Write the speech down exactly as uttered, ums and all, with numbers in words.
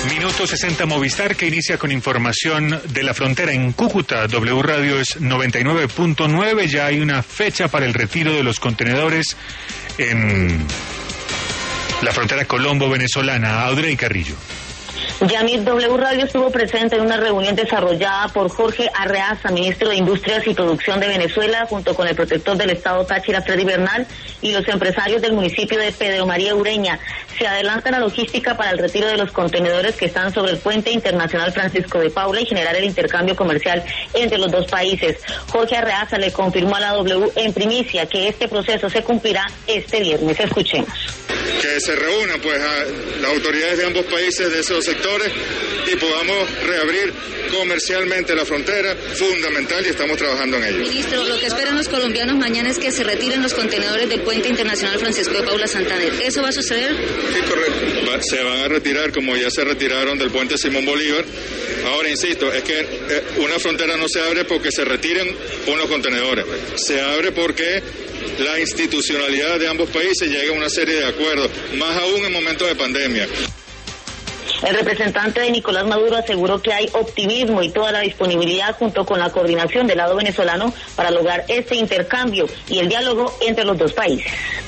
Minuto sesenta Movistar, que inicia con información de la frontera en Cúcuta. W Radio es noventa y nueve punto nueve. Ya hay una fecha para el retiro de los contenedores en la frontera colombo-venezolana. Audrey Carrillo. Yamir, W Radio estuvo presente en una reunión desarrollada por Jorge Arreaza, ministro de Industrias y Producción de Venezuela, junto con el protector del Estado Táchira, Freddy Bernal, y los empresarios del municipio de Pedro María Ureña. Se adelanta la logística para el retiro de los contenedores que están sobre el puente internacional Francisco de Paula y generar el intercambio comercial entre los dos países. Jorge Arreaza le confirmó a la W en primicia que este proceso se cumplirá este viernes. Escuchemos. Que se reúnan pues a las autoridades de ambos países de esos sectores y podamos reabrir comercialmente la frontera, fundamental, y estamos trabajando en ello. Ministro, lo que esperan los colombianos mañana es que se retiren los contenedores del puente internacional Francisco de Paula Santander. ¿Eso va a suceder? Sí, correcto. Va, se van a retirar como ya se retiraron del puente Simón Bolívar. Ahora, insisto, es que eh, una frontera no se abre porque se retiren unos contenedores. Se abre porque la institucionalidad de ambos países llega a una serie de acuerdos, más aún en momentos de pandemia. El representante de Nicolás Maduro aseguró que hay optimismo y toda la disponibilidad junto con la coordinación del lado venezolano para lograr este intercambio y el diálogo entre los dos países.